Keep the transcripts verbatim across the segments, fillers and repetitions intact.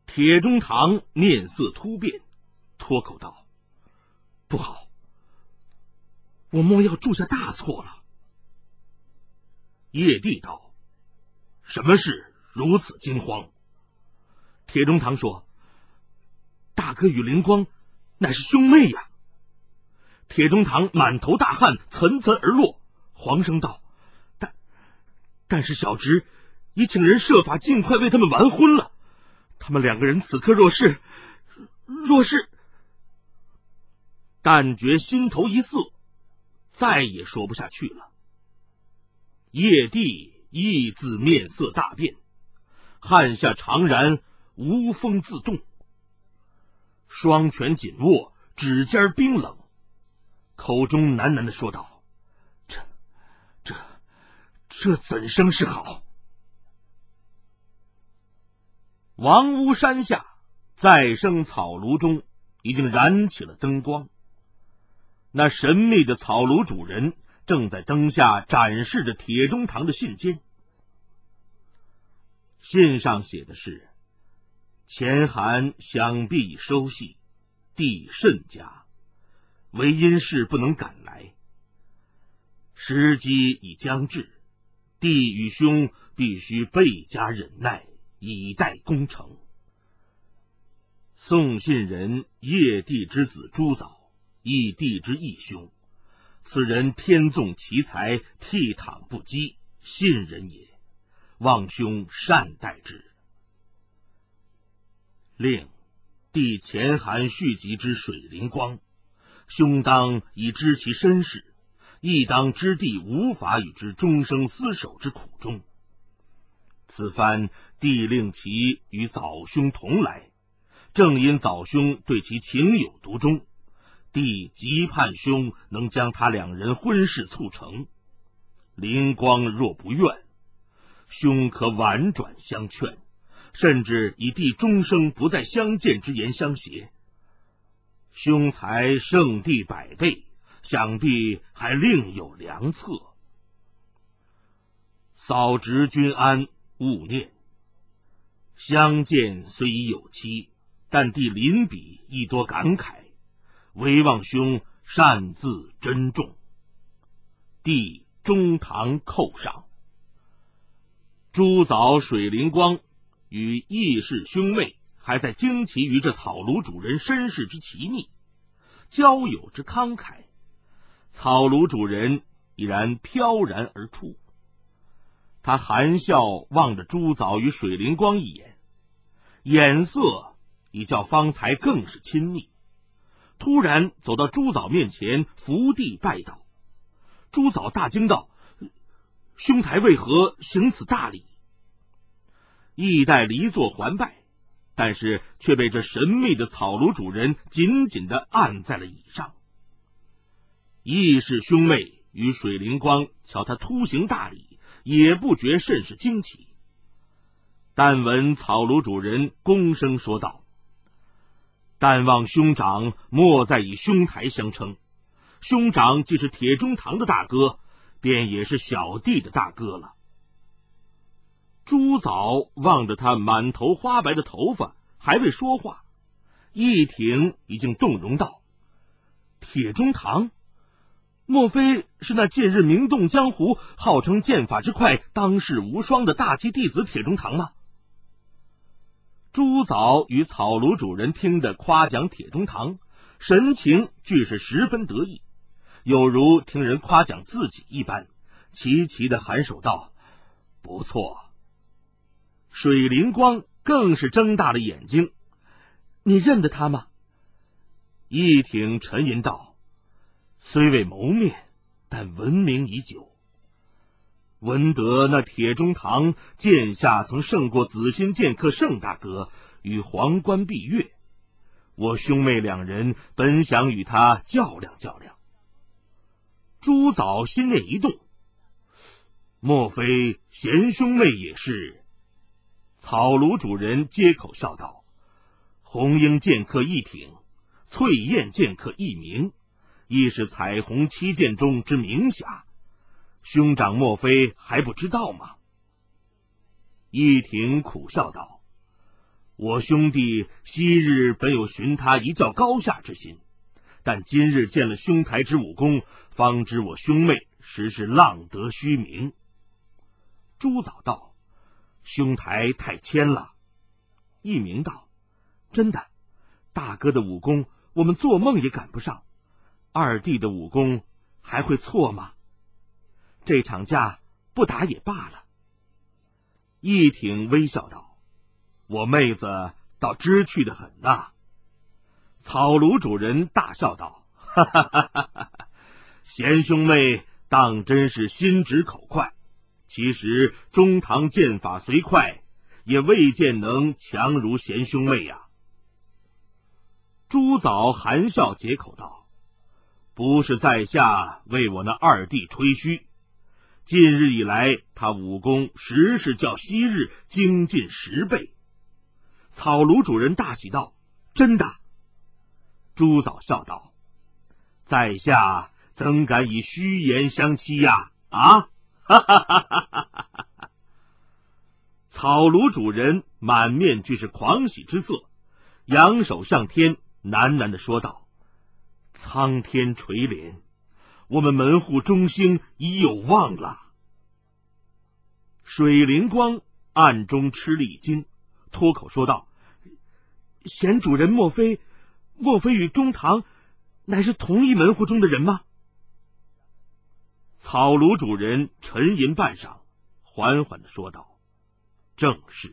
铁中堂面色突变，脱口道：“不好，我莫要铸下大错了。”叶帝道：“什么事如此惊慌？”铁中堂说：“大哥与灵光乃是兄妹呀。”铁中堂满头大汗，涔涔而落，黄声道：“但但是小侄已请人设法尽快为他们完婚了。他们两个人此刻若是若是……”但觉心头一涩，再也说不下去了。叶帝亦自面色大变，汗下长髯无风自动，双拳紧握，指尖冰冷，口中喃喃地说道：“这这这怎生是好？”王屋山下再生草庐中已经燃起了灯光，那神秘的草庐主人正在灯下展示着铁中堂的信笺。信上写的是：“前函想必已收系，弟甚家，唯因事不能赶来。时机已将至，弟与兄必须倍加忍耐，以待攻城。”送信人叶帝之子朱藻，亦弟之义兄，此人天纵奇才，倜傥不羁，信人也，望兄善待之。另弟前函续集之水灵光，兄当已知其身世，亦当知弟无法与之终生厮守之苦衷。此番弟令其与藻兄同来，正因藻兄对其情有独钟，弟极盼兄能将他两人婚事促成。灵光若不愿，兄可婉转相劝，甚至以弟终生不再相见之言相胁。兄才胜弟百倍，想必还另有良策。嫂侄君安，勿念。相见虽已有期，但弟临笔亦多感慨，唯望兄擅自珍重。弟中堂叩上。朱藻、水灵光与义士兄妹还在惊奇于这草庐主人身世之奇秘，交友之慷慨，草庐主人已然飘然而出。他含笑望着朱藻与水灵光一眼，眼色已叫方才更是亲密。突然走到朱藻面前，伏地拜倒。朱藻大惊道：“兄台为何行此大礼？”义待离座还拜，但是却被这神秘的草庐主人紧紧地按在了椅上。义士兄妹与水灵光瞧他突行大礼，也不觉甚是惊奇。但闻草庐主人躬声说道：“但望兄长莫再以兄台相称，兄长既是铁中堂的大哥，便也是小弟的大哥了。”朱藻望着他满头花白的头发，还未说话，一挺已经动容道：“铁中堂？莫非是那近日名动江湖，号称剑法之快，当世无双的大七弟子铁中堂吗？”朱藻与草庐主人听得夸奖铁中堂，神情俱是十分得意，有如听人夸奖自己一般，齐齐的颔首道：“不错。”水灵光更是睁大了眼睛：“你认得他吗？”一挺沉吟道：“虽未谋面，但闻名已久。闻得那铁中堂剑下曾胜过紫心剑客盛大哥，与皇冠碧月。我兄妹两人本想与他较量较量。”朱藻心念一动，莫非贤兄妹也是？草庐主人接口笑道：“红缨剑客一挺，翠燕剑客一鸣，亦是彩虹七剑中之名侠，兄长莫非还不知道吗？”一挺苦笑道：“ 我兄弟昔日本有寻他一较高下之心，但今日见了兄台之武功，方知我兄妹实是浪得虚名。”朱藻道：“兄台太谦了。”一鸣道：“真的，大哥的武功我们做梦也赶不上，二弟的武功还会错吗？这场架不打也罢了。”一挺微笑道：“我妹子倒知趣的很呐。”草庐主人大笑道：“哈哈哈哈哈！贤兄妹当真是心直口快，其实中堂剑法虽快，也未见能强如贤兄妹呀。”朱藻含笑解口道：“不是在下为我那二弟吹嘘，近日以来他武功实是较昔日精进十倍。”草庐主人大喜道：“真的？”朱藻笑道：“在下怎敢以虚言相欺呀？啊！”哈哈哈哈哈哈！草庐主人满面俱是狂喜之色，扬手向天，喃喃地说道：“苍天垂怜，我们门户中兴已有望了。”水灵光暗中吃了一惊，脱口说道：“贤主人莫非莫非与中堂乃是同一门户中的人吗？”草庐主人沉吟半晌，缓缓地说道：“正是。”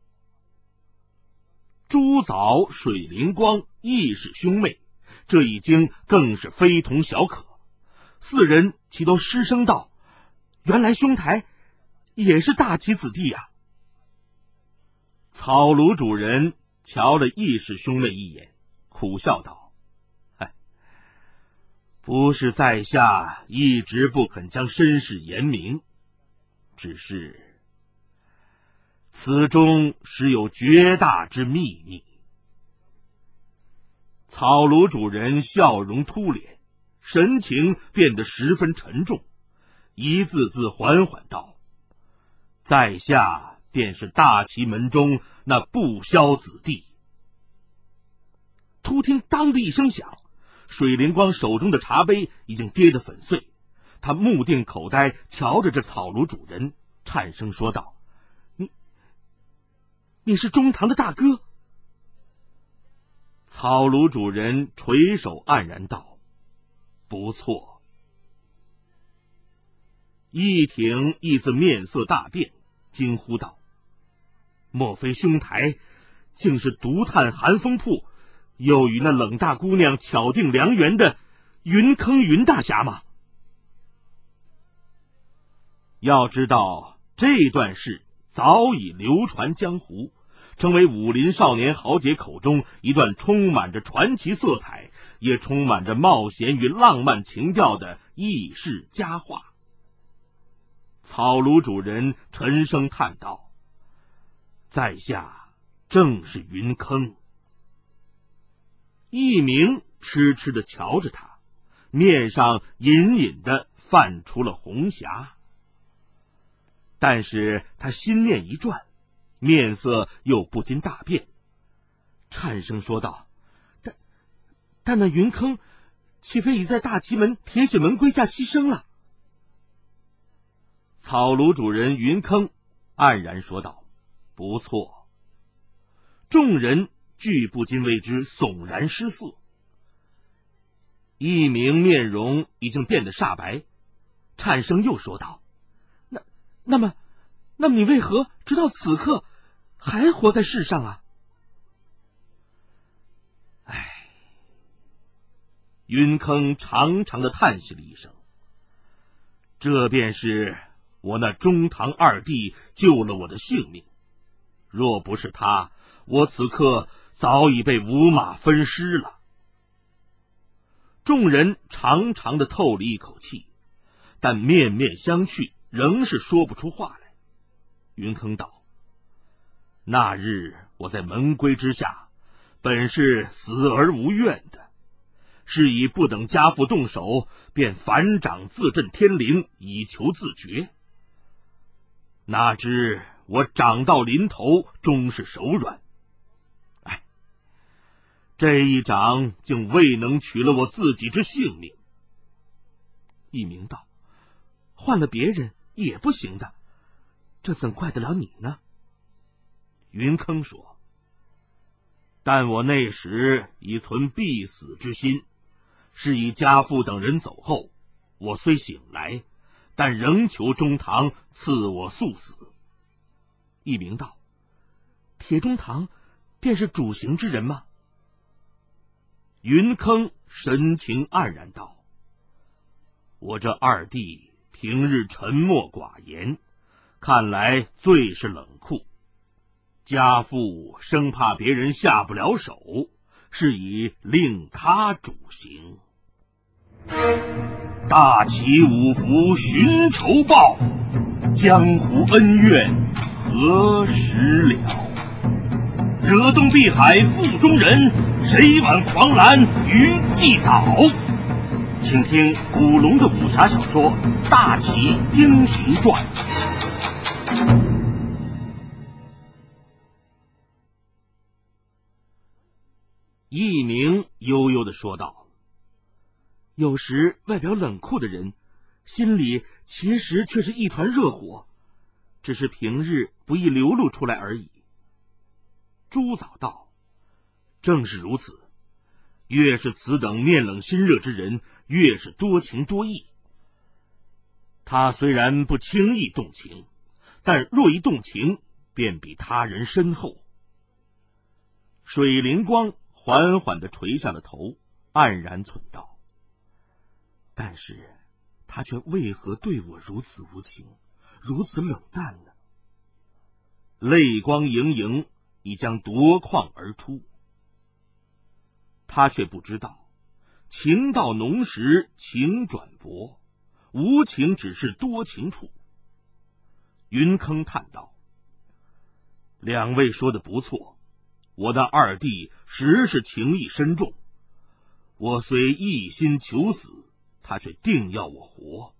朱藻、水灵光亦是兄妹，这已经更是非同小可。四人齐都失声道：“原来兄台也是大齐子弟呀！”草庐主人瞧了义氏兄妹一眼，苦笑道：“哎，不是在下一直不肯将身世言明，只是此中实有绝大之秘密。”草庐主人笑容突脸，神情变得十分沉重，一字字缓缓道：“在下便是大齐门中那不肖子弟。”突听当的一声响，水灵光手中的茶杯已经跌得粉碎，他目定口呆瞧着这草庐主人，颤声说道：“你你是中堂的大哥？”草庐主人垂手黯然道：“不错。”一挺亦自面色大变，惊呼道：“莫非兄台竟是独探寒风铺，又与那冷大姑娘巧定良缘的云坑云大侠吗？”要知道这段事早已流传江湖，成为武林少年豪杰口中一段充满着传奇色彩，也充满着冒险与浪漫情调的轶事佳话。草庐主人沉声叹道：“在下正是云坑。”一鸣痴痴地瞧着他，面上隐隐地泛出了红霞，但是他心念一转，面色又不禁大变，颤声说道：“但但那云坑岂非已在大齐门铁血门麾下牺牲了？”草庐主人云坑黯然说道：“不错。”众人俱不禁为之悚然失色。一鸣面容已经变得煞白，颤声又说道：“那那么那么你为何直到此刻还活在世上啊？”唉，云坑长长的叹息了一声：“这便是我那中堂二弟救了我的性命，若不是他，我此刻早已被五马分尸了。”众人长长的透了一口气，但面面相觑，仍是说不出话来。云坑道：“那日我在门规之下，本是死而无怨的，是以不等家父动手，便反掌自震天灵，以求自绝。哪知我掌到临头，终是手软， 这一掌竟未能取了我自己之性命。 一鸣道：换了别人也不行的，这怎怪得了你呢？ 云坑说：但我那时已存必死之心，是以家父等人走后，我虽醒来，但仍求中堂赐我速死。 一鸣道：铁中堂便是主刑之人吗？ 云坑神情黯然道：我这二弟平日沉默寡言，看来最是冷酷。家父生怕别人下不了手，是以令他主刑。大齐五福寻仇报，江湖恩怨何时了？惹动碧海腹中人，谁挽狂澜于既倒？请听古龙的武侠小说《大齐英雄传》。一鸣悠悠地说道： 有时外表冷酷的人，心里其实却是一团热火，只是平日不易流露出来而已。 朱藻道：正是如此，越是此等面冷心热之人，越是多情多义。他虽然不轻易动情，但若一动情，便比他人深厚。水灵光缓缓地垂下了头，黯然忖道： 但是他却为何对我如此无情，如此冷淡呢？ 泪光盈盈，已将夺眶而出。他却不知道，情到浓时情转薄，无情只是多情处。云坑叹道：两位说的不错，我的二弟实是情义深重，我虽一心求死，他却定要我活。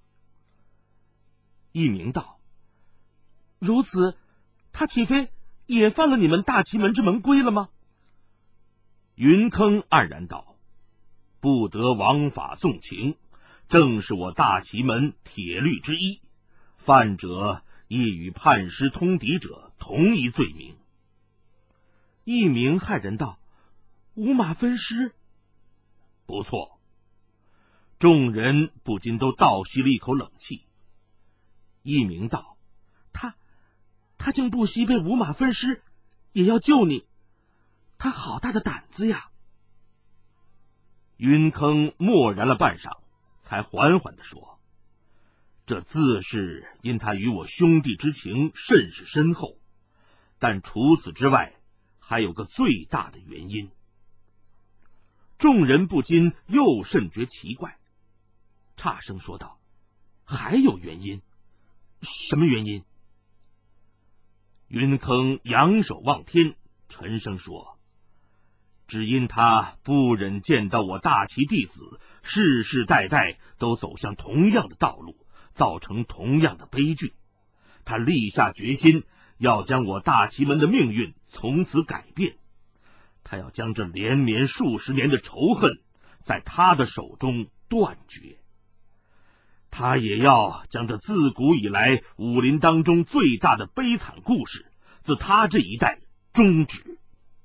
一鸣道：如此，他岂非也犯了你们大齐门之门规了吗？ 云坑黯然道：不得王法纵情，正是我大齐门铁律之一，犯者亦与叛师通敌者同一罪名。 一鸣骇然道：五马分尸？ 不错。众人不禁都倒吸了一口冷气。 一鸣道：他他竟不惜被五马分尸，也要救你，他好大的胆子呀！ 云坑默然了半晌，才缓缓地说：这自是因他与我兄弟之情甚是深厚，但除此之外，还有个最大的原因。众人不禁又甚觉奇怪， 诧声说道：还有原因？什么原因？ 云坑仰首望天，沉声说：只因他不忍见到我大齐弟子世世代代都走向同样的道路，造成同样的悲剧，他立下决心要将我大齐门的命运从此改变，他要将这连绵数十年的仇恨在他的手中断绝，他也要将这自古以来武林当中最大的悲惨故事自他这一代终止。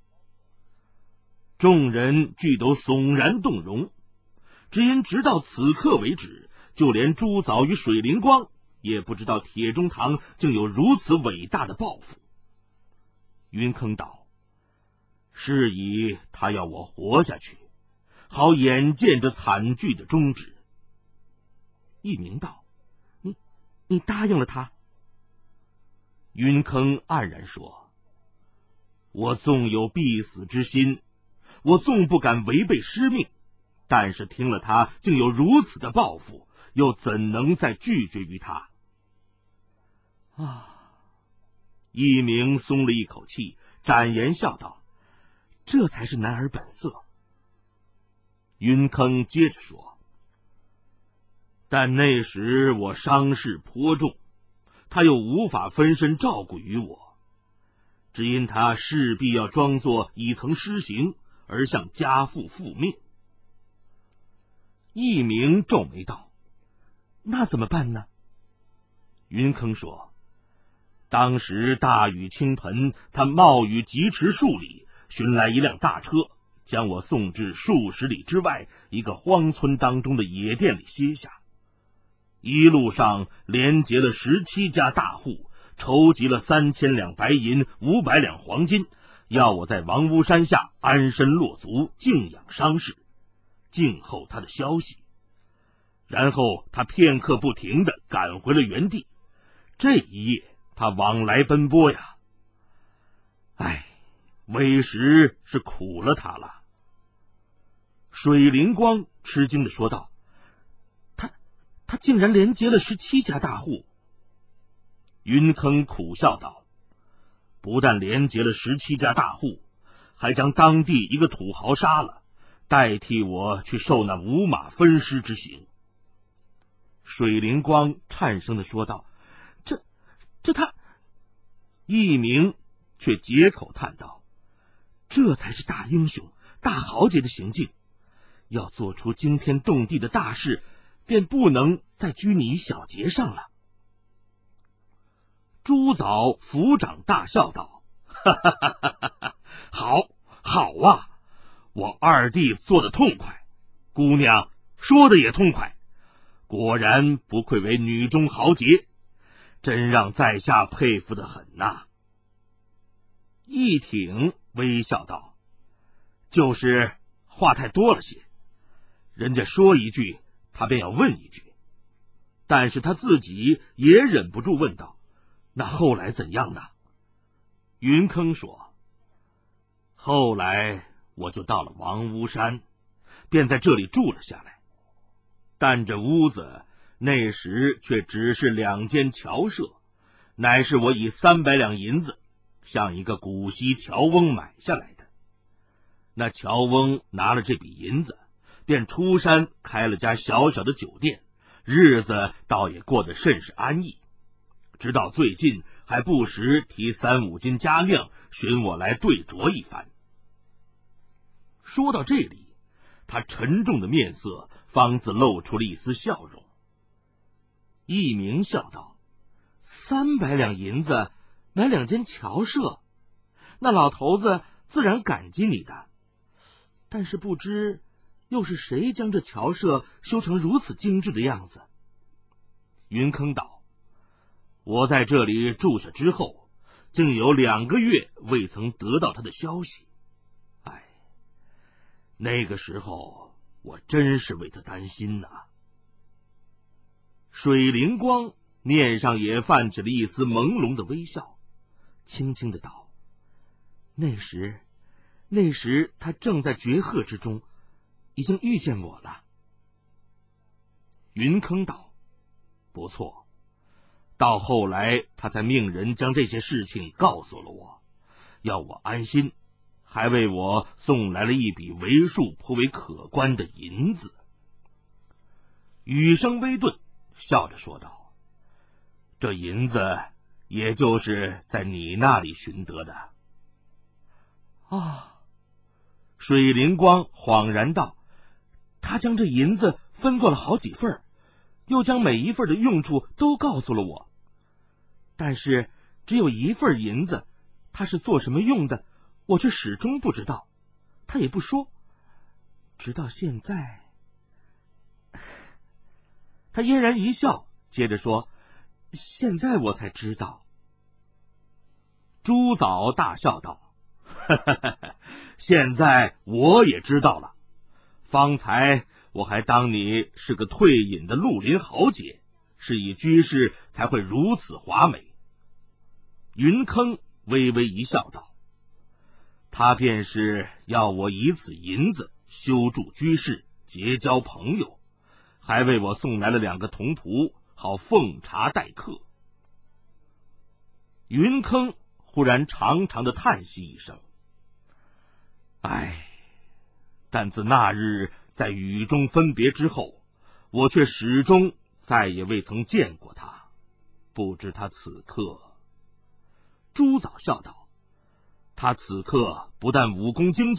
众人俱都悚然动容，只因直到此刻为止，就连朱藻与水灵光也不知道铁中堂竟有如此伟大的抱负。云坑道：是以他要我活下去，好眼见这惨剧的终止。 一鸣道：你你答应了他？ 云坑黯然说：我纵有必死之心，我纵不敢违背师命，但是听了他竟有如此的抱负，又怎能再拒绝于他？ 啊！ 一鸣松了一口气，展颜笑道： 这才是男儿本色。 云坑接着说：但那时我伤势颇重，他又无法分身照顾于我，只因他势必要装作已曾施行， 而向家父复命。义明皱眉道：“ 那怎么办呢？” 云坑说：“当时大雨倾盆，他冒雨疾驰数里，寻来一辆大车，将我送至数十里之外一个荒村当中的野店里歇下。一路上连结了十七家大户，筹集了三千两白银、五百两黄金，要我在王屋山下安身落足，静养伤势，静候他的消息。然后他片刻不停地赶回了原地。这一夜他往来奔波呀，唉，为时是苦了他了。” 水灵光吃惊地说道：“他他竟然连结了十七家大户。” 云坑苦笑道：“不但连结了十七家大户，还将当地一个土豪杀了，代替我去受那五马分尸之刑。” 水灵光颤声地说道：“这这他……” 义明却解口叹道：“ 这才是大英雄、大豪杰的行径。要做出惊天动地的大事，便不能再拘泥于小节上了。” 朱藻抚掌大笑道：“哈哈哈哈哈！好，好啊！我二弟做得痛快，姑娘说的也痛快，果然不愧为女中豪杰，真让在下佩服得很呐。” 义挺微笑道：“ 就是话太多了些，人家说一句，他便要问一句。”但是他自己也忍不住问道：“那后来怎样呢？”云坑说：“后来我就到了王屋山，便在这里住了下来。但这屋子那时却只是两间侨舍，乃是我以三百两银子向一个古稀侨翁买下来的。那侨翁拿了这笔银子，便出山开了家小小的酒店，日子倒也过得甚是安逸。直到最近还不时提三五斤佳酿寻我来对酌一番。”说到这里，他沉重的面色方自露出了一丝笑容。 义明笑道：“三百两银子买两间侨舍，那老头子自然感激你的。但是不知又是谁将这侨舍修成如此精致的样子？” 云坑道：“我在这里住下之后，竟有两个月未曾得到他的消息。哎，那个时候我真是为他担心呐。” 水灵光面上也泛起了一丝朦胧的微笑，轻轻的道：“那时，那时他正在绝壑之中，已经遇见我了。” 云坑道：“不错，到后来他才命人将这些事情告诉了我，要我安心，还为我送来了一笔为数颇为可观的银子。” 语声微顿，笑着说道：“ 这银子也就是在你那里寻得的。” 啊！水灵光恍然道：“他将这银子分作了好几份，又将每一份的用处都告诉了我。但是只有一份银子，他是做什么用的，我却始终不知道，他也不说。直到现在。”他嫣然一笑，接着说：“现在我才知道。” 朱藻大笑道：“哈哈哈哈，现在我也知道了。方才我还当你是个退隐的绿林豪杰，是以居士才会如此华美。”云坑微微一笑道：“他便是要我以此银子修筑居士，结交朋友，还为我送来了两个童仆，好奉茶待客。”云坑忽然长长的叹息一声：“唉，但自那日在雨中分别之后，我却始终再也未曾见过他，不知他此刻。”朱藻笑道：“他此刻不但武功精进，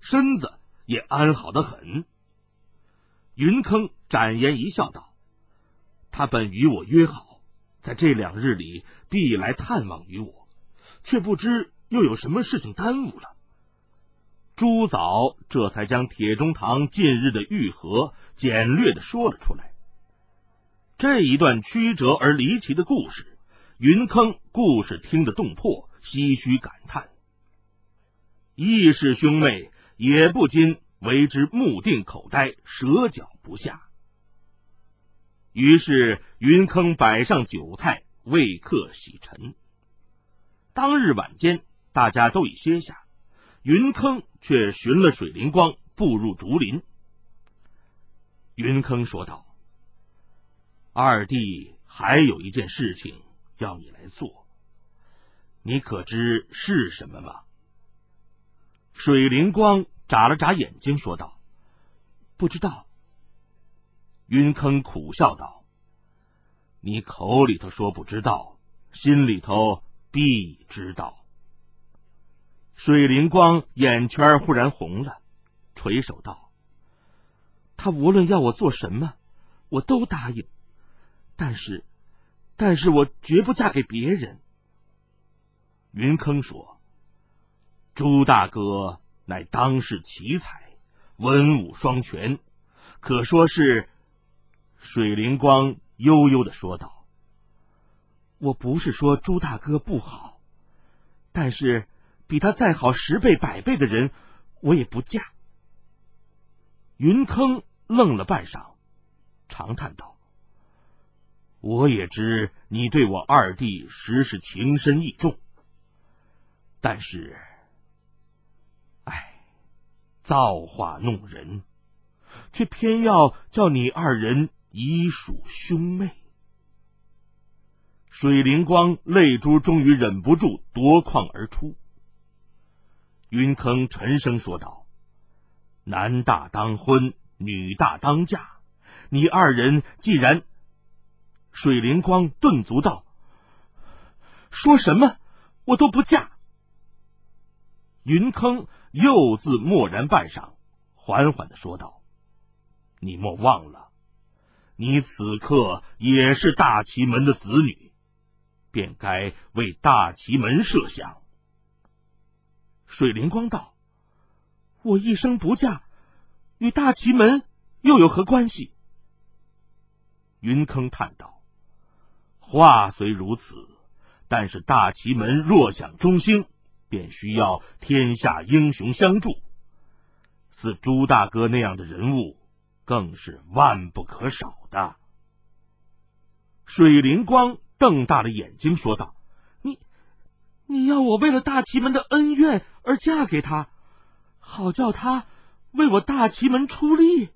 身子也安好得很。云坑展颜一笑道：他本与我约好，在这两日里必来探望于我，却不知又有什么事情耽误了。朱藻这才将铁中堂近日的遇合简略的说了出来。这一段曲折而离奇的故事，云坑故事听得动魄，唏嘘感叹。义士兄妹也不禁为之目定口呆，舌脚不下。于是云坑摆上酒菜，为客洗尘。当日晚间，大家都已歇下，云坑却寻了水灵光，步入竹林。云坑说道：二弟还有一件事情要你来做，你可知是什么吗？水灵光眨了眨眼睛说道：不知道。云坑苦笑道：你口里头说不知道，心里头必知道。水灵光眼圈忽然红了，垂手道：他无论要我做什么，我都答应，但是但是我绝不嫁给别人。云坑说：朱大哥乃当世奇才，文武双全，可说是……水灵光悠悠的说道：我不是说朱大哥不好，但是比他再好十倍百倍的人，我也不嫁。云坑愣了半晌，长叹道：我也知你对我二弟实是情深意重，但是唉，造化弄人，却偏要叫你二人以属兄妹。水灵光泪珠终于忍不住夺眶而出。云坑沉声说道：男大当婚，女大当嫁，你二人既然……水灵光顿足道：说什么我都不嫁。云坑又自默然半晌，缓缓的说道：你莫忘了，你此刻也是大齐门的子女，便该为大齐门设想。水灵光道：我一生不嫁，与大齐门又有何关系？云坑叹道：话虽如此，但是大齐门若想中兴，便需要天下英雄相助，似朱大哥那样的人物更是万不可少的。水灵光瞪大了眼睛说道：你你要我为了大齐门的恩怨而嫁给他，好叫他为我大齐门出力？